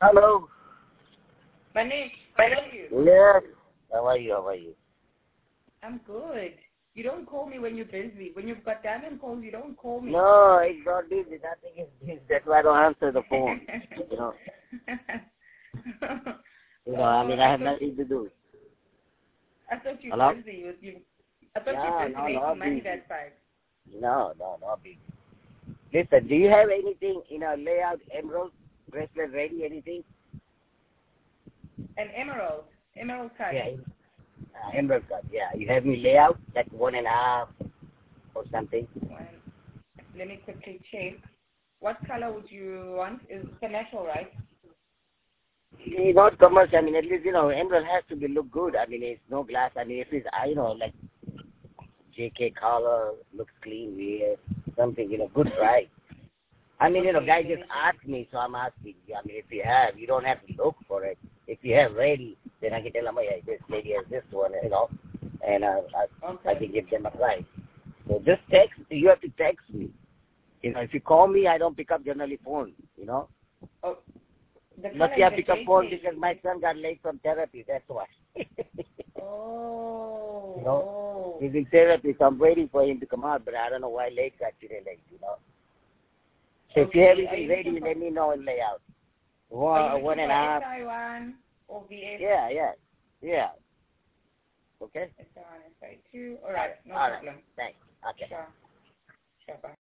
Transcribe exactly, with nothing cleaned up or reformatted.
Hello. Manish, how are you? Yes. How are you? How are you? I'm good. You don't call me when you're busy. When you've got diamond calls, you don't call me. No, it's not busy. Nothing is busy. That's why I don't answer the phone. You know. You know, I mean, I have nothing to do. I thought you Hello? were busy with you. I thought No, you were busy no, making not money busy. that side. No, no, not busy. Listen, do you have anything in a layout emerald bracelet ready? Anything? An emerald. Emerald cut. Yeah. Uh, emerald cut. Yeah. You have me layout like one and a half or something. One. Let me quickly check. What color would you want? Is it natural, right? It's not commercial. I mean, at least, you know, emerald has to be look good. I mean, it's no glass. I mean, if it's, I you know, like J K color, looks clean, weird, something, you know, good price. I mean, you know, guys just ask me, so I'm asking you. I mean, if you have, you don't have to look for it. If you have ready, then I can tell them, oh, yeah, this lady has this one, you know, and uh, I, Okay. I can give them a price. So just text, you have to text me. You know, if you call me, I don't pick up generally phone, you know. Oh, the Lucky color I is pick the up phone J K. because my son got late from therapy, that's why. Oh. You know, Oh. he's in therapy, so I'm waiting for him to come out, but I don't know why late got today late, you know. So Okay. if you have Are anything you ready, looking for, let me know and lay out. are you One, one looking and for a half. S I one or V S? Yeah, yeah, yeah. Okay? S I one, S I two. All All right. right, No all problem. right. Thanks. Okay. Sure. Sure. Bye.